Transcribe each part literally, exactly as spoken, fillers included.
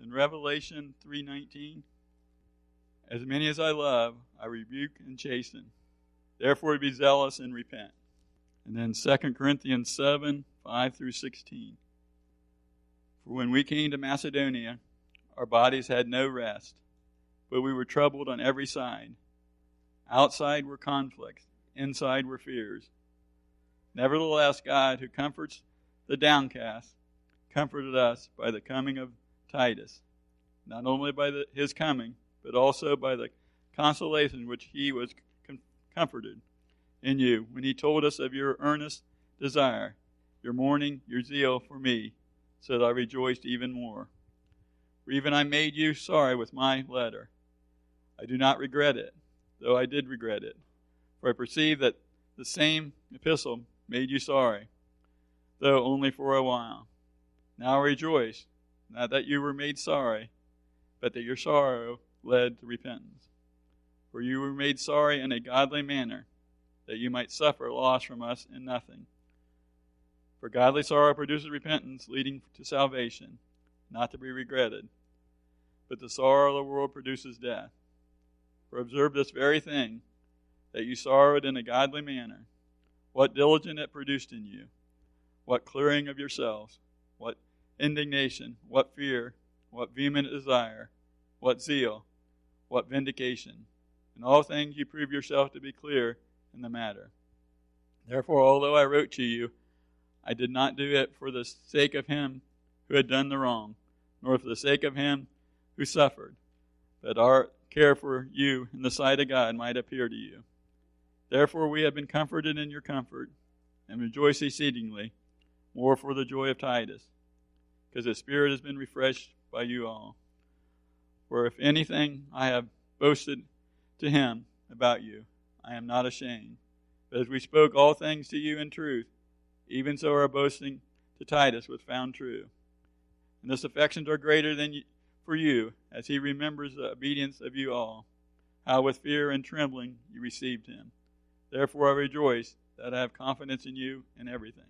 in Revelation three nineteen, as many as I love, I rebuke and chasten. Therefore be zealous and repent. And then Second Corinthians seven, five through sixteen. For when we came to Macedonia, our bodies had no rest, but we were troubled on every side. Outside were conflicts, inside were fears. Nevertheless, God, who comforts the downcast, comforted us by the coming of Titus, not only by the, his coming, but also by the consolation which he was com- comforted in you when he told us of your earnest desire, your mourning, your zeal for me, so that I rejoiced even more. For even I made you sorry with my letter. I do not regret it, though I did regret it, for I perceive that the same epistle made you sorry, though only for a while. Now I rejoice, not that you were made sorry, but that your sorrow led to repentance. For you were made sorry in a godly manner, that you might suffer loss from us in nothing. For godly sorrow produces repentance, leading to salvation, not to be regretted. But the sorrow of the world produces death. For observe this very thing, that you sorrowed in a godly manner. What diligence it produced in you, what clearing of yourselves, what indignation, what fear, what vehement desire, what zeal, what vindication. In all things you prove yourself to be clear in the matter. Therefore, although I wrote to you, I did not do it for the sake of him who had done the wrong, nor for the sake of him who suffered, that our care for you in the sight of God might appear to you. Therefore we have been comforted in your comfort, and rejoice exceedingly, more for the joy of Titus, because his spirit has been refreshed by you all. For if anything I have boasted to him about you, I am not ashamed. But as we spoke all things to you in truth, even so our boasting to Titus was found true. And this affections are greater than you, for you, as he remembers the obedience of you all, how with fear and trembling you received him. Therefore I rejoice that I have confidence in you in everything.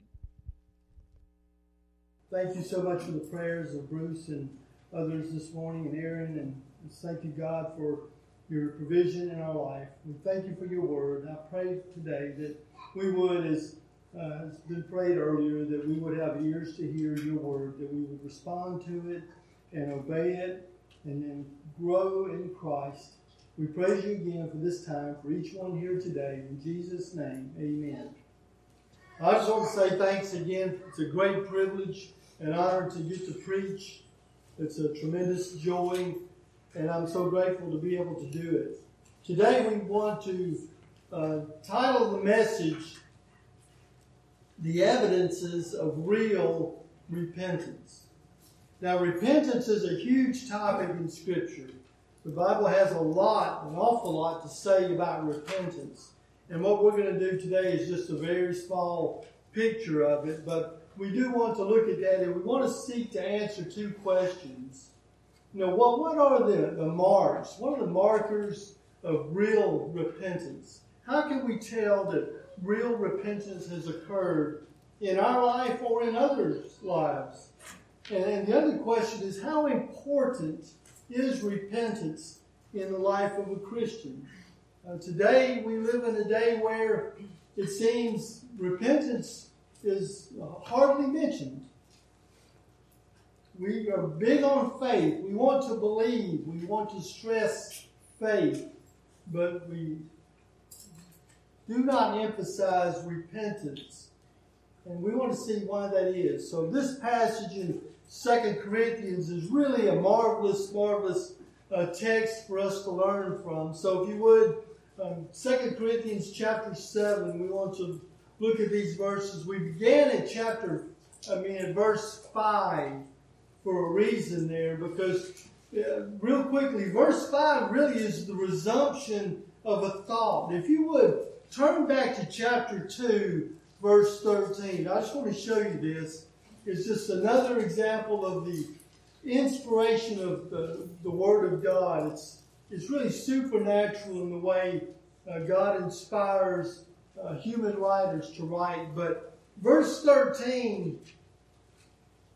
Thank you so much for the prayers of Bruce and others this morning, and Aaron, and thank you, God, for your provision in our life. We thank you for your word. I pray today that we would, as uh, has been prayed earlier, that we would have ears to hear your word, that we would respond to it and obey it, and then grow in Christ. We praise you again for this time, for each one here today. In Jesus' name, amen. I just want to say thanks again. It's a great privilege and honor to get to preach. It's a tremendous joy, and I'm so grateful to be able to do it. Today we want to uh, title the message, The Evidences of Real Repentance. Now, repentance is a huge topic in Scripture. The Bible has a lot, an awful lot to say about repentance. And what we're going to do today is just a very small picture of it. But we do want to look at that, and we want to seek to answer two questions. You know, what, what are the, the marks? What are the markers of real repentance? How can we tell that real repentance has occurred in our life or in others' lives? And, and the other question is, how important is repentance in the life of a Christian? Uh, today, we live in a day where it seems repentance is hardly mentioned. We are big on faith. We want to believe. We want to stress faith. But we do not emphasize repentance. And we want to see why that is. So this passage in Second Corinthians is really a marvelous, marvelous uh, text for us to learn from. So if you would, um, Second Corinthians chapter seven, we want to look at these verses. We began at chapter, I mean, at verse five for a reason there, because uh, real quickly, verse five really is the resumption of a thought. If you would, turn back to chapter two, verse thirteen. I just want to show you this. It's just another example of the inspiration of the, the Word of God. It's, it's really supernatural in the way uh, God inspires uh, human writers to write. But verse thirteen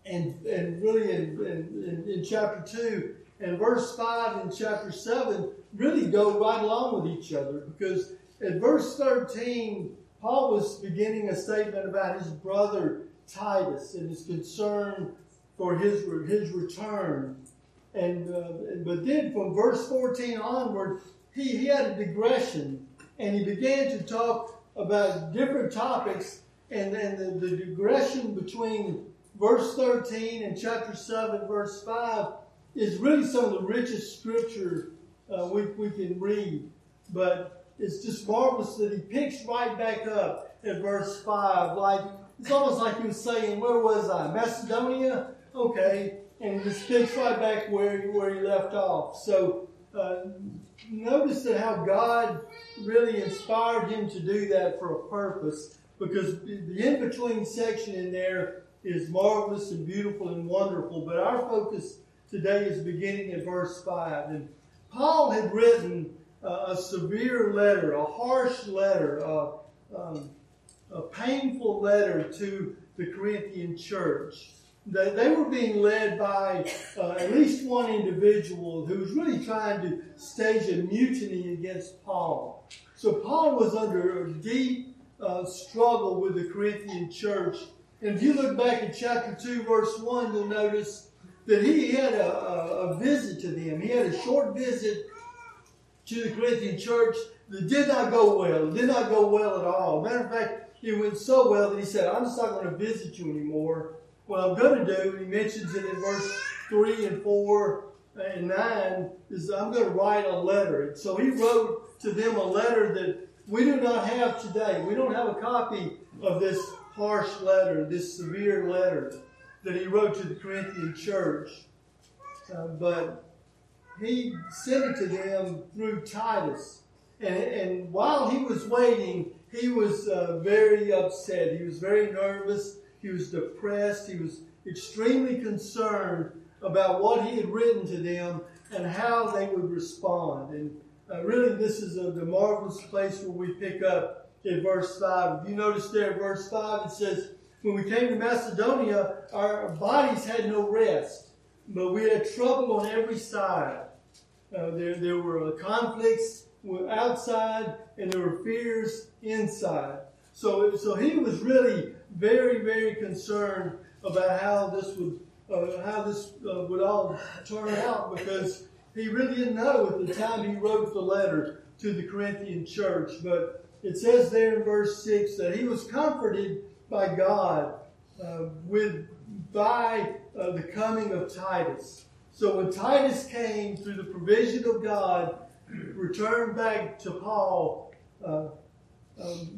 and and really in, in, in chapter two and verse five and chapter seven really go right along with each other, because at verse thirteen, Paul was beginning a statement about his brother Titus and his concern for his his return. And uh, but then from verse fourteen onward, he, he had a digression, and he began to talk about different topics. And, and the, the digression between verse thirteen and chapter seven, verse five, is really some of the richest scripture uh, we, we can read. But it's just marvelous that he picks right back up at verse five. Like, it's almost like he was saying, where was I? Macedonia? Okay. And he just picks right back where, where he left off. So uh, notice that how God really inspired him to do that for a purpose, because the in-between section in there is marvelous and beautiful and wonderful. But our focus today is beginning at verse five. And Paul had written uh, a severe letter, a harsh letter, uh, um, a painful letter to the Corinthian church. They, they were being led by uh, at least one individual who was really trying to stage a mutiny against Paul. So Paul was under a deep uh, struggle with the Corinthian church. And if you look back at chapter two, verse one, you'll notice that he had a, a, a visit to them. He had a short visit to the Corinthian church that did not go well. It did not go well at all. Matter of fact, it went so well that he said, I'm just not going to visit you anymore. What I'm going to do, he mentions it in verse three and four and nine, is I'm going to write a letter. And so he wrote to them a letter that we do not have today. We don't have a copy of this harsh letter, this severe letter that he wrote to the Corinthian church. Uh, but he sent it to them through Titus. And, and while he was waiting, he was uh, very upset. He was very nervous. He was depressed. He was extremely concerned about what he had written to them and how they would respond. And uh, really, this is a, the marvelous place where we pick up in verse five. If you notice there in verse five, it says, when we came to Macedonia, our bodies had no rest, but we had trouble on every side. Uh, there, there were conflicts outside, and there were fears inside. So, so he was really very, very concerned about how this would, uh, how this uh, would all turn out, because he really didn't know at the time he wrote the letter to the Corinthian church. But it says there in verse six that he was comforted by God uh, with by uh, the coming of Titus. So when Titus came through the provision of God, returned back to Paul, uh, um,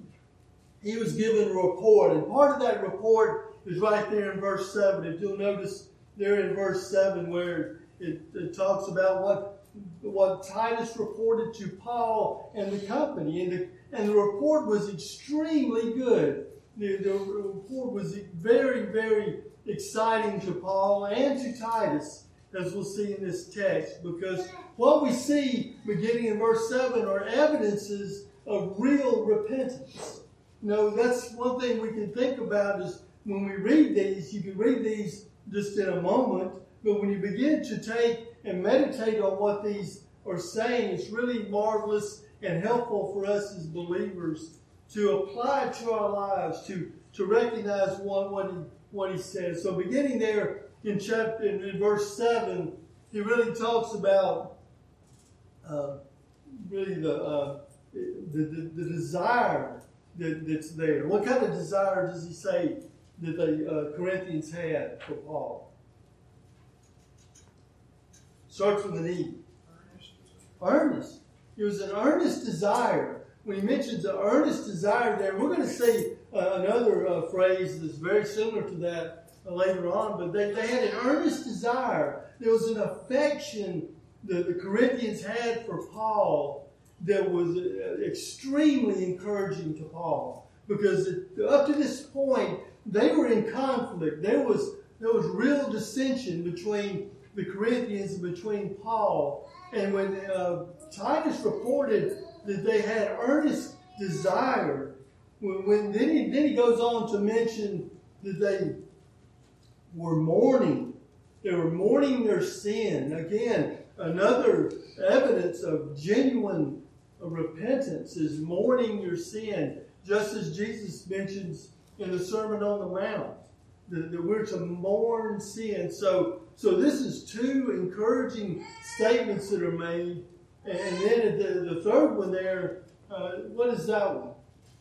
he was given a report. And part of that report is right there in verse seven. If you'll notice there in verse seven where it, it talks about what, what Titus reported to Paul and the company. And the, and the report was extremely good. The, the report was very, very exciting to Paul and to Titus, as we'll see in this text, because what we see beginning in verse seven are evidences of real repentance. You know, that's one thing we can think about is when we read these, you can read these just in a moment, but when you begin to take and meditate on what these are saying, it's really marvelous and helpful for us as believers to apply it to our lives, to, to recognize what, what, he, what he says. So beginning there in chapter in, in verse seven, he really talks about uh, really the, uh, the, the the desire that, that's there. What kind of desire does he say that the uh, Corinthians had for Paul? Starts with an E. Earnest. It was an earnest desire. When he mentions an earnest desire there, we're going to see uh, another uh, phrase that's very similar to that uh, later on, but they, they had an earnest desire. There was an affection that the Corinthians had for Paul that was uh, extremely encouraging to Paul, because it, up to this point, they were in conflict. There was, there was real dissension between the Corinthians and between Paul. And when uh, Titus reported that they had earnest desire, when, when then, he, then he goes on to mention that they were mourning. They were mourning their sin. Again, another evidence of genuine repentance is mourning your sin, just as Jesus mentions in the Sermon on the Mount, that, that we're to mourn sin. So, so this is two encouraging statements that are made. And then the, the third one there, uh, what is that one?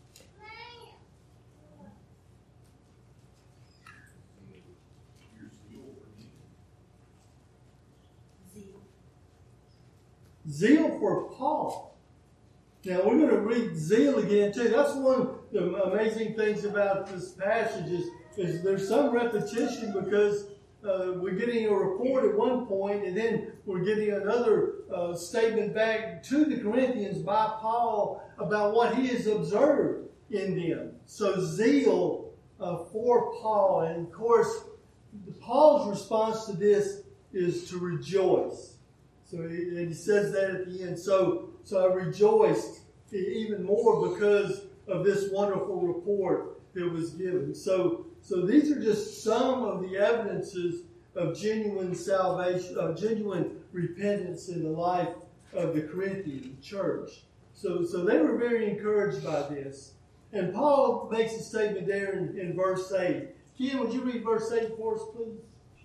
Zeal for Paul. Now we're going to read zeal again too. That's one of the amazing things about this passage is, is there's some repetition because uh, we're getting a report at one point and then we're getting another uh, statement back to the Corinthians by Paul about what he has observed in them. So zeal uh, for Paul. And of course, Paul's response to this is to rejoice. So he, and he says that at the end. So, so I rejoiced even more because of this wonderful report that was given. So, so these are just some of the evidences of genuine salvation, of genuine repentance in the life of the Corinthian church. So, so they were very encouraged by this. And Paul makes a statement there in, in verse eight. Ken, would you read verse eight for us, please?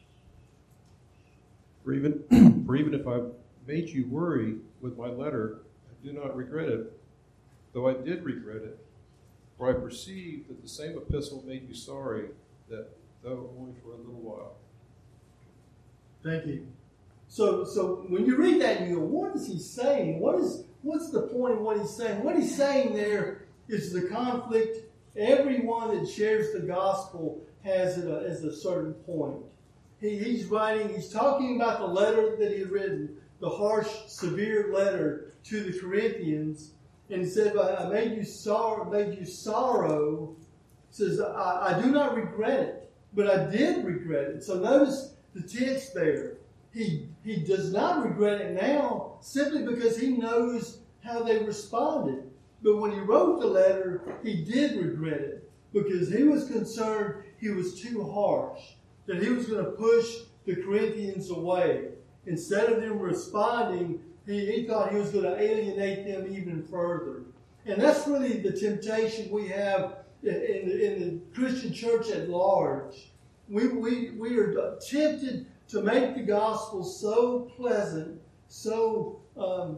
For even, for even if I made you worry with my letter, I do not regret it, though I did regret it. For I perceive that the same epistle made you sorry, that though only for a little while. Thank you. So, so when you read that, you go, what is he saying? What is what's the point of what he's saying? What he's saying there is the conflict everyone that shares the gospel has at a, as a certain point. He, he's writing, he's talking about the letter that he had written, the harsh, severe letter to the Corinthians, and he said, I made you sorrow, made you sorrow. He says, I, I do not regret it, but I did regret it. So notice the tense there. He, he does not regret it now simply because he knows how they responded. But when he wrote the letter, he did regret it because he was concerned he was too harsh, that he was going to push the Corinthians away. Instead of them responding, he, he thought he was going to alienate them even further. And that's really the temptation we have in, in, the, in the Christian church at large. We, we, we are tempted to make the gospel so pleasant, so um,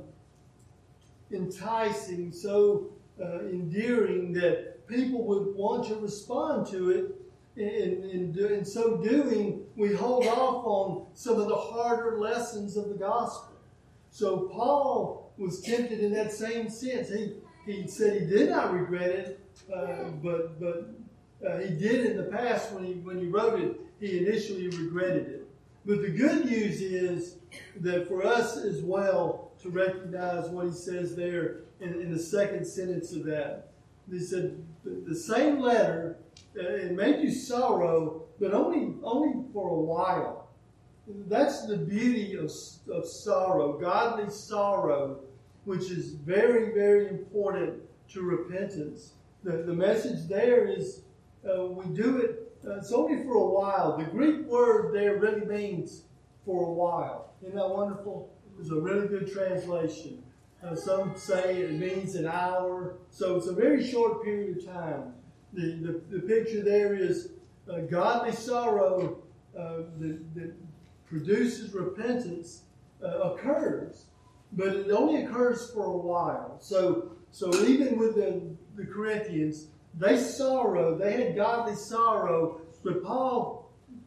enticing, so uh, endearing that people would want to respond to it. In, in, in so doing, we hold off on some of the harder lessons of the gospel. So Paul was tempted in that same sense. He he said he did not regret it, uh, but but uh, he did in the past when he when he wrote it. He initially regretted it. But the good news is that for us as well to recognize what he says there in, in the second sentence of that. He said the same letter. Uh, it made you sorrow, but only only for a while. That's the beauty of, of sorrow, godly sorrow, which is very, very important to repentance. The, the message there is uh, we do it, uh, it's only for a while. The Greek word there really means for a while. Isn't that wonderful? It's a really good translation. Uh, some say it means an hour, so it's a very short period of time. The, the, the picture there is uh, godly sorrow uh, that, that produces repentance uh, occurs, but it only occurs for a while. So, so even with the, the Corinthians, they sorrow, they had godly sorrow, but Paul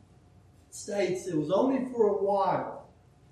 states it was only for a while.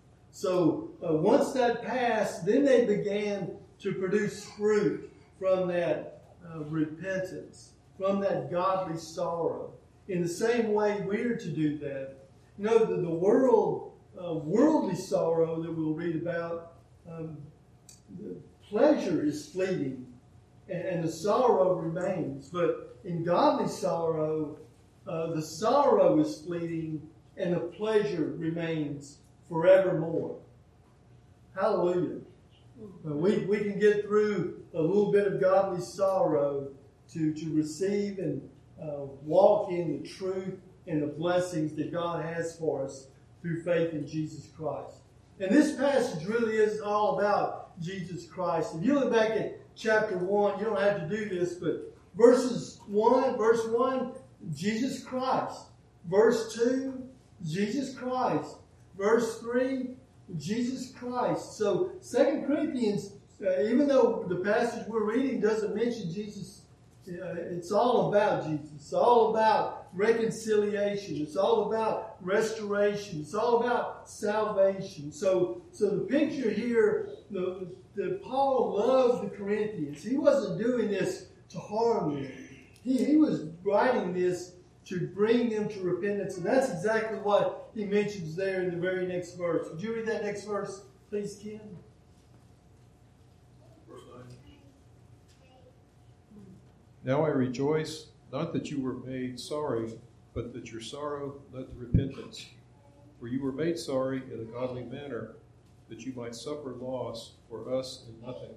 So uh, once that passed, then they began to produce fruit from that uh, repentance. From that godly sorrow. In the same way, we're to do that. You know, the, the world, uh, worldly sorrow that we'll read about, um, the pleasure is fleeting and, and the sorrow remains. But in godly sorrow, uh, the sorrow is fleeting and the pleasure remains forevermore. Hallelujah. Uh, we, we can get through a little bit of godly sorrow to, to receive and uh, walk in the truth and the blessings that God has for us through faith in Jesus Christ. And this passage really is all about Jesus Christ. If you look back at chapter one, you don't have to do this, but verses one, verse one, Jesus Christ. Verse two, Jesus Christ. Verse three, Jesus Christ. So Second Corinthians, uh, even though the passage we're reading doesn't mention Jesus, uh, it's all about Jesus. It's all about reconciliation. It's all about restoration. It's all about salvation. So, so the picture here, the, the Paul loved the Corinthians. He wasn't doing this to harm them. He, he was writing this to bring them to repentance. And that's exactly what he mentions there in the very next verse. Would you read that next verse, please, Ken? Verse nine. Now I rejoice, not that you were made sorry, but that your sorrow led to repentance. For you were made sorry in a godly manner, that you might suffer loss for us in nothing,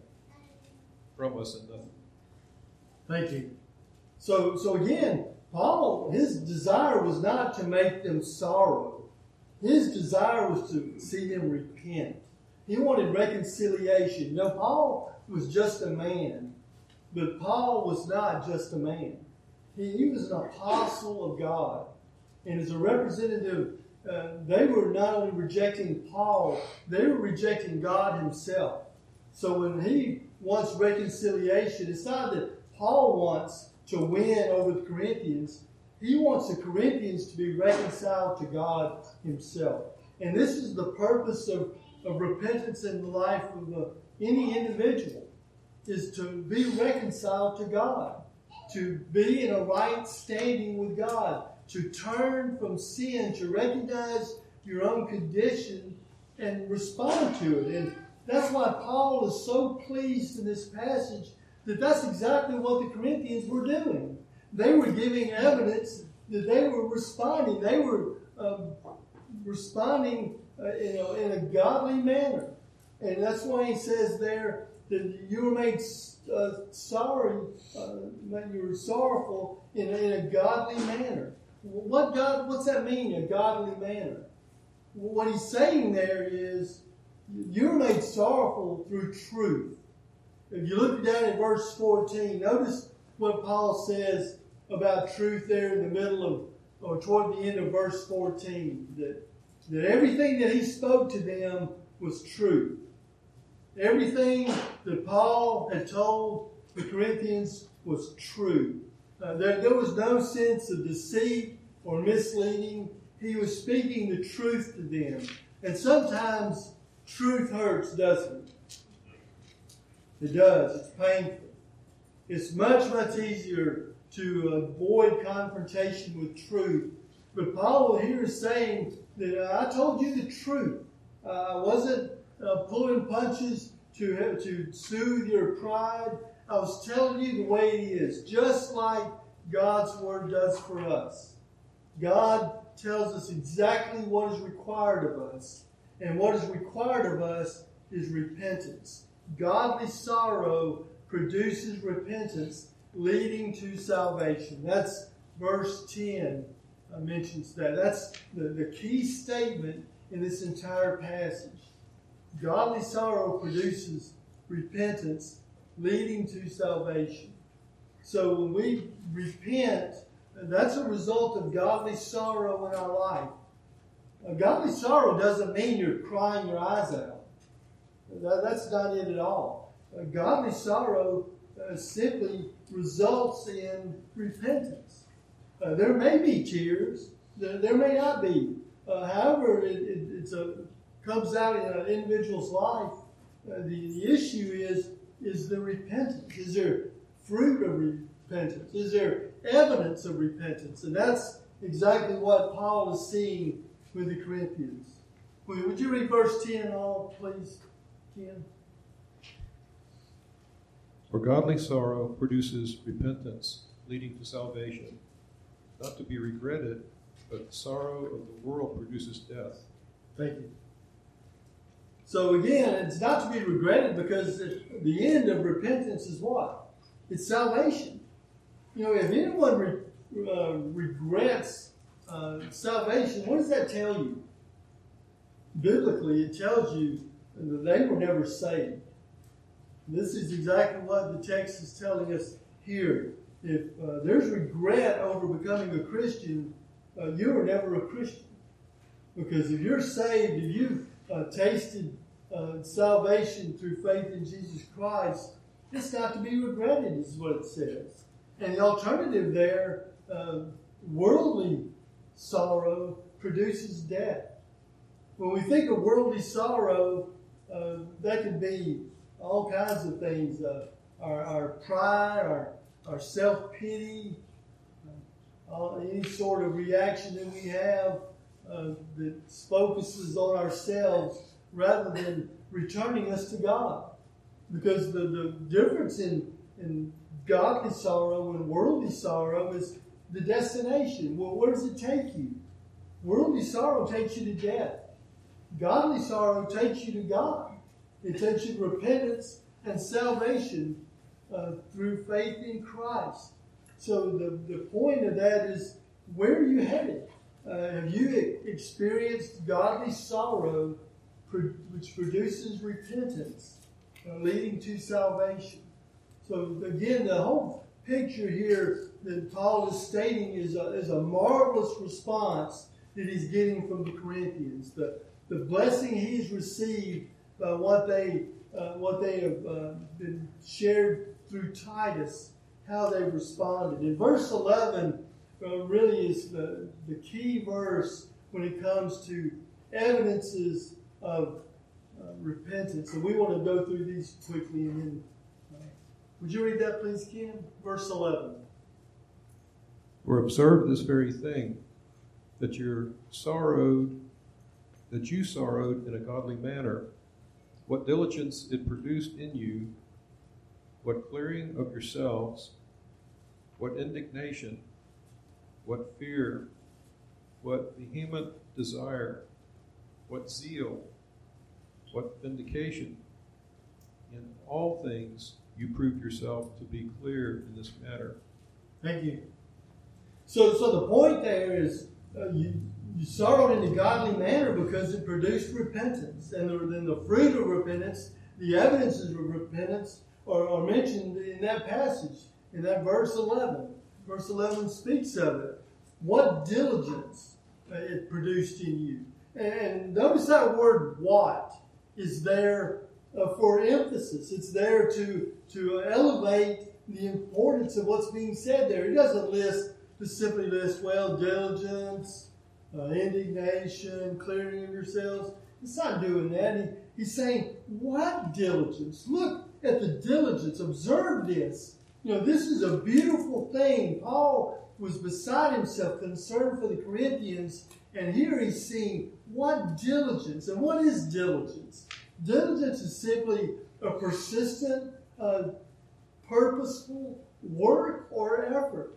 from us in nothing. Thank you. So, so again, Paul, his desire was not to make them sorrow. His desire was to see them repent. He wanted reconciliation. Now, Paul was just a man, but Paul was not just a man. He, he was an apostle of God. And as a representative, uh, they were not only rejecting Paul, they were rejecting God himself. So when he wants reconciliation, it's not that Paul wants to win over the Corinthians. He wants the Corinthians to be reconciled to God himself. And this is the purpose of, of repentance in the life of uh, any individual, is to be reconciled to God, to be in a right standing with God, to turn from sin, to recognize your own condition and respond to it. And that's why Paul is so pleased in this passage that that's exactly what the Corinthians were doing. They were giving evidence that they were responding. They were um, responding uh, in, a, in a godly manner. And that's why he says there that you were made uh, sorry, uh, that you were sorrowful in a, in a godly manner. What God? What's that mean, a godly manner? What he's saying there is you're made sorrowful through truth. If you look down at verse fourteen, notice what Paul says about truth there in the middle of, or toward the end of verse fourteen, that, that everything that he spoke to them was truth. Everything that Paul had told the Corinthians was true. Uh, there, there was no sense of deceit or misleading. He was speaking the truth to them. And sometimes truth hurts, doesn't it? It does. It's painful. It's much, much easier to avoid confrontation with truth. But Paul here is saying that uh, I told you the truth. Uh, I wasn't uh, pulling punches to, uh, to soothe your pride. I was telling you the way it is, just like God's Word does for us. God tells us exactly what is required of us. And what is required of us is repentance. Godly sorrow produces repentance, leading to salvation. That's verse ten uh, mentions that. That's the, the key statement in this entire passage. Godly sorrow produces repentance, leading to salvation. So when we repent, that's a result of godly sorrow in our life. A godly sorrow doesn't mean you're crying your eyes out. That, that's not it at all. A godly sorrow uh, simply results in repentance. Uh, there may be tears. There, there may not be. Uh, however, it, it it's a, comes out in an individual's life. Uh, the, the issue is, is the repentance. Is there fruit of repentance? Is there evidence of repentance? And that's exactly what Paul is seeing with the Corinthians. Would you read verse ten all, please, Ken? For godly sorrow produces repentance, leading to salvation, not to be regretted, but the sorrow of the world produces death. Thank you. So again, it's not to be regretted, because the end of repentance is what? It's salvation. You know, if anyone re, uh, regrets uh, salvation, what does that tell you? Biblically, it tells you that they were never saved. This is exactly what the text is telling us here. If uh, there's regret over becoming a Christian, uh, you were never a Christian. Because if you're saved, if you've uh, tasted uh, salvation through faith in Jesus Christ, it's not to be regretted, is what it says. And the alternative there, uh, worldly sorrow produces death. When we think of worldly sorrow, uh, that can be all kinds of things. Uh, our, our pride, our, our self-pity, uh, any sort of reaction that we have uh, that focuses on ourselves rather than returning us to God. Because the, the difference in, in godly sorrow and worldly sorrow is the destination. Well, where does it take you? Worldly sorrow takes you to death. Godly sorrow takes you to God. It takes you to repentance and salvation uh, through faith in Christ. So the, the point of that is, where are you headed? Uh, have you experienced godly sorrow, pro- which produces repentance, uh, leading to salvation? So again, the whole picture here that Paul is stating is a, is a marvelous response that he's getting from the Corinthians. The, the blessing he's received by what they uh, what they have uh, been shared through Titus, how they've responded. In verse eleven uh, really is the, the key verse when it comes to evidences of uh, repentance. And we want to go through these quickly. And then, uh, would you read that, please, Ken? Verse eleven. For observe this very thing, that you're sorrowed, that you sorrowed in a godly manner, what diligence it produced in you, what clearing of yourselves, what indignation, what fear, what vehement desire, what zeal, what vindication. In all things you proved yourself to be clear in this matter. Thank you. So, so the point there is uh, you, you sorrowed in a godly manner because it produced repentance. And then the fruit of repentance, the evidences of repentance are, are mentioned in that passage, in that verse eleven. Verse eleven speaks of it. What diligence uh, it produced in you. And notice that word what is there uh, for emphasis. It's there to, to elevate the importance of what's being said there. It doesn't list, just simply list, well, diligence, uh, indignation, clearing of yourselves. It's not doing that. He, he's saying, what diligence? Look at the diligence. Observe this. You know, this is a beautiful thing. Paul was beside himself, concerned for the Corinthians, and here he's seeing what diligence. And what is diligence? Diligence is simply a persistent, uh, purposeful work or effort.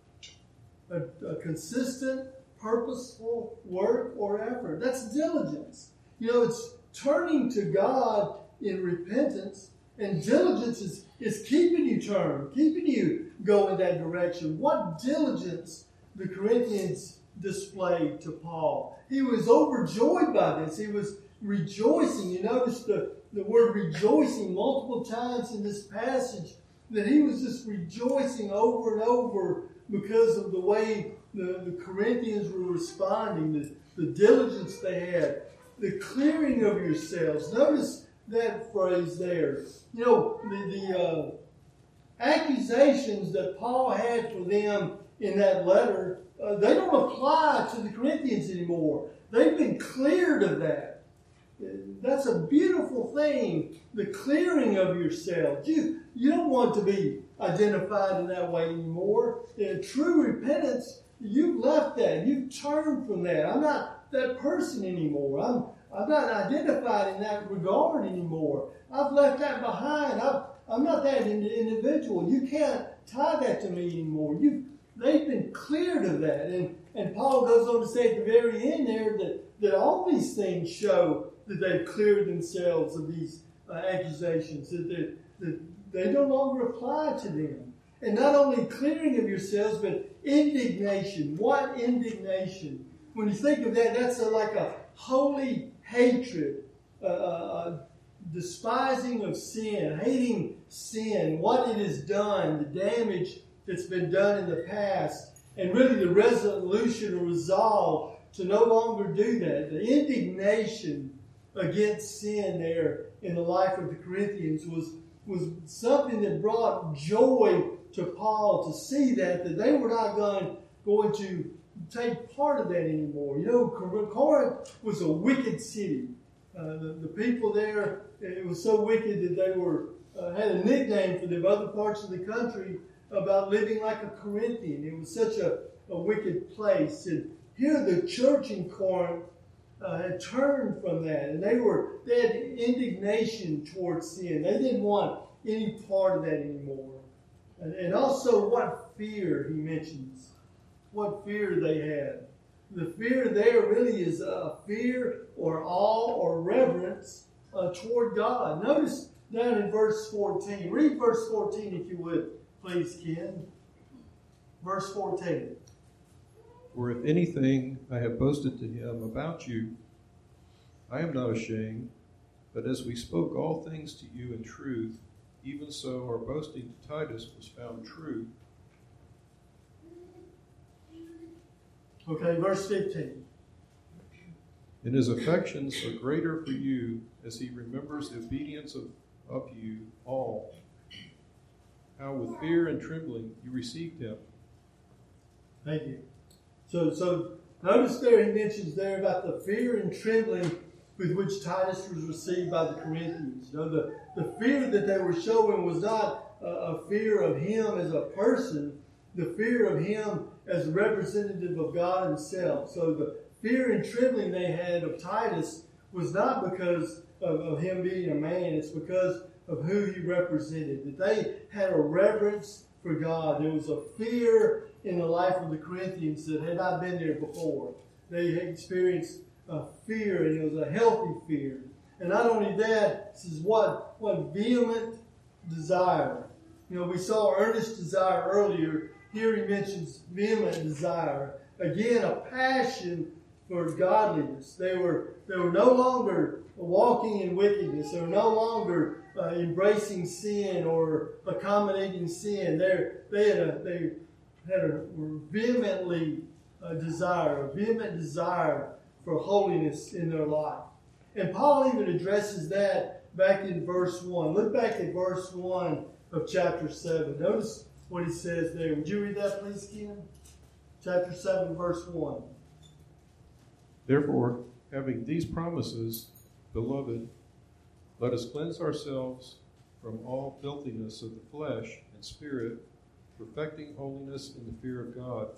A, a consistent, purposeful work or effort. That's diligence. You know, it's turning to God in repentance, and diligence is, is keeping you turned, keeping you go in that direction. What diligence the Corinthians displayed to Paul. He was overjoyed by this. He was rejoicing. You notice the, the word rejoicing multiple times in this passage, that he was just rejoicing over and over because of the way the, the Corinthians were responding, the, the diligence they had, the clearing of yourselves. Notice that phrase there. You know, the, the uh, accusations that Paul had for them in that letter, uh, they don't apply to the Corinthians anymore. They've been cleared of that. That's a beautiful thing, the clearing of yourselves. You, you don't want to be identified in that way anymore. In true repentance, you've left that. You've turned from that. I'm not that person anymore. I'm, I'm not identified in that regard anymore. I've left that behind. I've, I'm not that individual. You can't tie that to me anymore. You, they've been cleared of that. And, and Paul goes on to say at the very end there that, that all these things show that they've cleared themselves of these uh, accusations, that, that, that they no longer apply to them. And not only clearing of yourselves, but indignation. What indignation? When you think of that, that's a, like a holy hatred, uh, uh, despising of sin, hating sin, what it has done, the damage that's been done in the past, and really the resolution or resolve to no longer do that. The indignation against sin there in the life of the Corinthians was, was something that brought joy to Paul to see that, that they were not going, going to take part of that anymore. You know, Corinth was a wicked city. Uh, the, the people there, it was so wicked that they were uh, had a nickname for them, other parts of the country, about living like a Corinthian. It was such a, a wicked place. And here the church in Corinth uh, had turned from that, and they were they had indignation towards sin. They didn't want any part of that anymore. And, and also what fear he mentions, what fear they had. The fear there really is a fear or awe or reverence uh, toward God. Notice down in verse fourteen. Read verse fourteen if you would, please, Ken. Verse fourteen. For if anything I have boasted to him about you, I am not ashamed, but as we spoke all things to you in truth, even so our boasting to Titus was found true. Okay, verse fifteen. And his affections are greater for you as he remembers the obedience of, of you all, how with fear and trembling you received him. Thank you. So, so notice there he mentions there about the fear and trembling with which Titus was received by the Corinthians. You know, the, the fear that they were showing was not a, a fear of him as a person, the fear of him as a representative of God himself. So the fear and trembling they had of Titus was not because of, of him being a man. It's because of who he represented. That they had a reverence for God. There was a fear in the life of the Corinthians that had not been there before. They had experienced a fear, and it was a healthy fear. And not only that, this is what, what vehement desire. You know, we saw earnest desire earlier. Here he mentions vehement desire. Again, a passion for godliness. They were they were no longer walking in wickedness. They were no longer uh, embracing sin or accommodating sin. They they had a, they had a were vehemently uh, desire, a vehement desire for holiness in their life. And Paul even addresses that back in verse one. Look back at verse one of chapter seven. Notice what he says there. Would you read that, please, Ken? Chapter seven, verse one. Therefore, having these promises, beloved, let us cleanse ourselves from all filthiness of the flesh and spirit, perfecting holiness in the fear of God.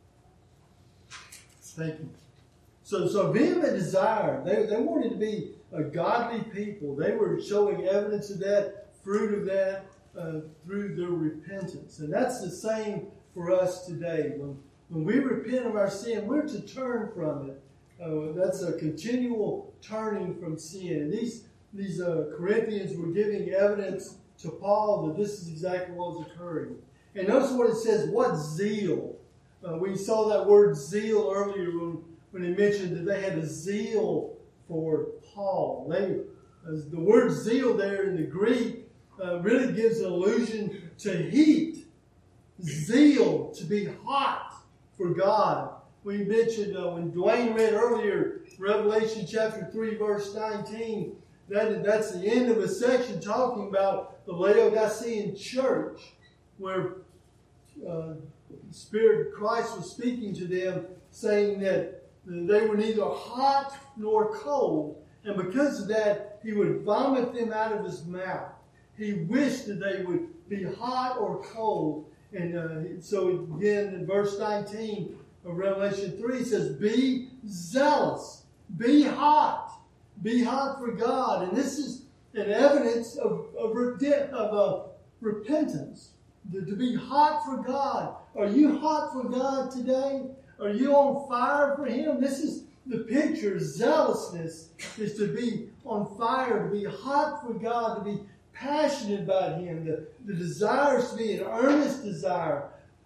Thank you. So, so vehement desire. They, they wanted to be a godly people. They were showing evidence of that, fruit of that, uh, through their repentance. And that's the same for us today. When, when we repent of our sin, we're to turn from it. Uh, that's a continual turning from sin. And these, these uh, Corinthians were giving evidence to Paul that this is exactly what was occurring. And notice what it says, what zeal. Uh, we saw that word zeal earlier when, when he mentioned that they had a zeal for Paul. They, as the word zeal there in the Greek uh, really gives an allusion to heat. Zeal, to be hot for God. We mentioned uh, when Dwayne read earlier Revelation chapter three, verse nineteen, that, that's the end of a section talking about the Laodicean church, where uh, Spirit Christ was speaking to them, saying that they were neither hot nor cold. And because of that, he would vomit them out of his mouth. He wished that they would be hot or cold. And uh, so again, in verse nineteen of Revelation three, it says, be zealous, be hot, be hot for God. And this is an evidence of, of, of uh, repentance, to, to be hot for God. Are you hot for God today? Are you on fire for Him? This is the picture. Zealousness is to be on fire, to be hot for God, to be passionate about Him. The, the desire is to be an earnest desire.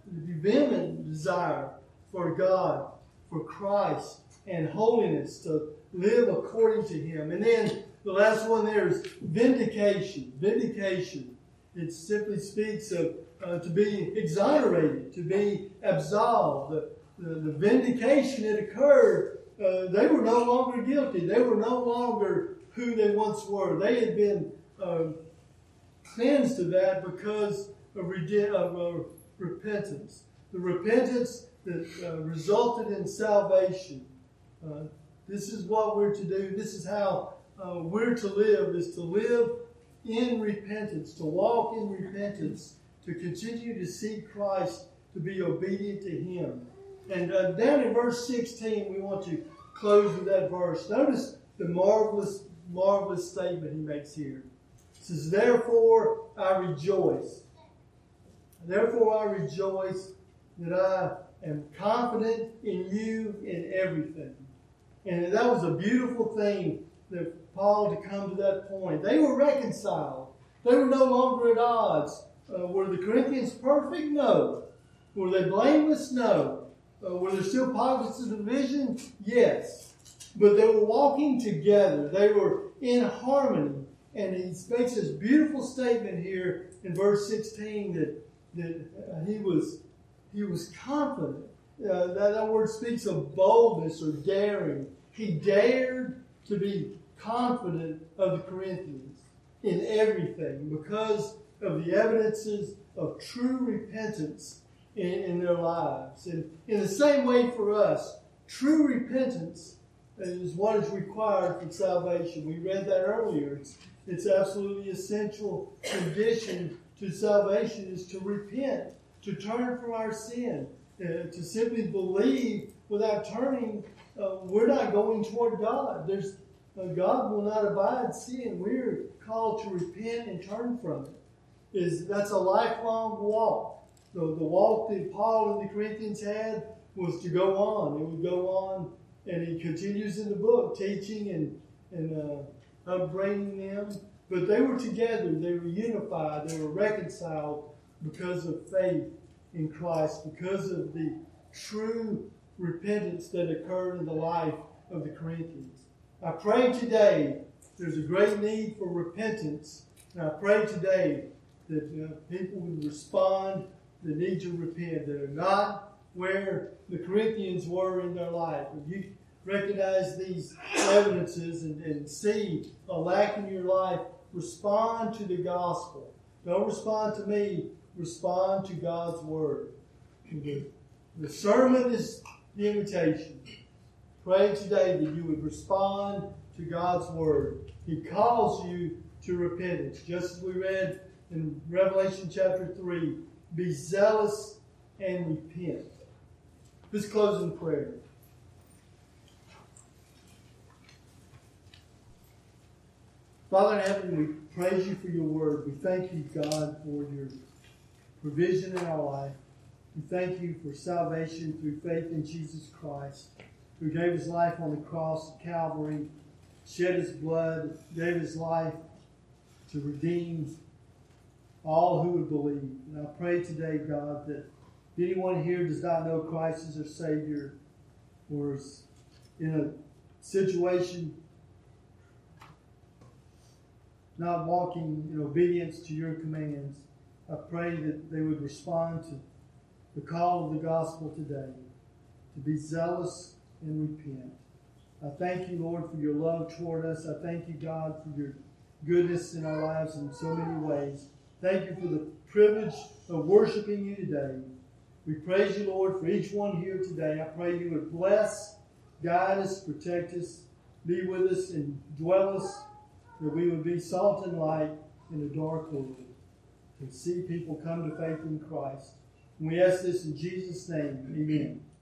the vehement desire for God, for Christ, and holiness, to live according to Him. And then the last one there is vindication. Vindication. It simply speaks of uh, to be exonerated, to be absolved. The, the, the vindication that occurred, uh, they were no longer guilty. They were no longer who they once were. They had been uh, cleansed of that because of, rede- of uh, repentance. The repentance that uh, resulted in salvation. Uh, this is what we're to do. This is how uh, we're to live, is to live in repentance, to walk in repentance, to continue to seek Christ, to be obedient to Him. And uh, down in verse sixteen, we want to close with that verse. Notice the marvelous, marvelous statement he makes here. It says, therefore I rejoice. Therefore I rejoice that I am confident in you in everything. And that was a beautiful thing that Paul to come to that point. They were reconciled. They were no longer at odds. Uh, were the Corinthians perfect? No. Were they blameless? No. Uh, were there still pockets of division? Yes. But they were walking together. They were in harmony. And he makes this beautiful statement here in verse sixteen that, that uh, he was he was confident. Uh, that, that word speaks of boldness or daring. He dared to be confident of the Corinthians in everything because of the evidences of true repentance in, in their lives. And in the same way for us, true repentance is what is required for salvation. We read that earlier. It's, it's absolutely essential condition to salvation is to repent, to turn from our sin, uh, to simply believe without turning. Uh, we're not going toward God. There's uh, God will not abide sin. We're called to repent and turn from it. Is that's a lifelong walk. The, the walk that Paul and the Corinthians had was to go on. It would go on, and he continues in the book teaching and and uh, upbringing them. But they were together. They were unified. They were reconciled because of faith in Christ, because of the true repentance that occurred in the life of the Corinthians. I pray today there's a great need for repentance. And I pray today that uh, people would respond that need to repent, that are not where the Corinthians were in their life. If you recognize these evidences and, and see a lack in your life, respond to the gospel. Don't respond to me. Respond to God's word. The, the sermon is the invitation. Pray today that you would respond to God's word. He calls you to repentance. Just as we read in Revelation chapter three, be zealous and repent. Let's close in prayer. Father in heaven, we praise you for your word. We thank you, God, for your provision in our life. We thank you for salvation through faith in Jesus Christ, who gave his life on the cross of Calvary, shed his blood, gave his life to redeem all who would believe. And I pray today, God, that if anyone here does not know Christ as their Savior or is in a situation not walking in obedience to your commands, I pray that they would respond to the call of the gospel today, to be zealous and repent. I thank you, Lord, for your love toward us. I thank you, God, for your goodness in our lives in so many ways. Thank you for the privilege of worshiping you today. We praise you, Lord, for each one here today. I pray you would bless, guide us, protect us, be with us, and dwell us, that we would be salt and light in a dark world, to see people come to faith in Christ. And we ask this in Jesus' name. Amen.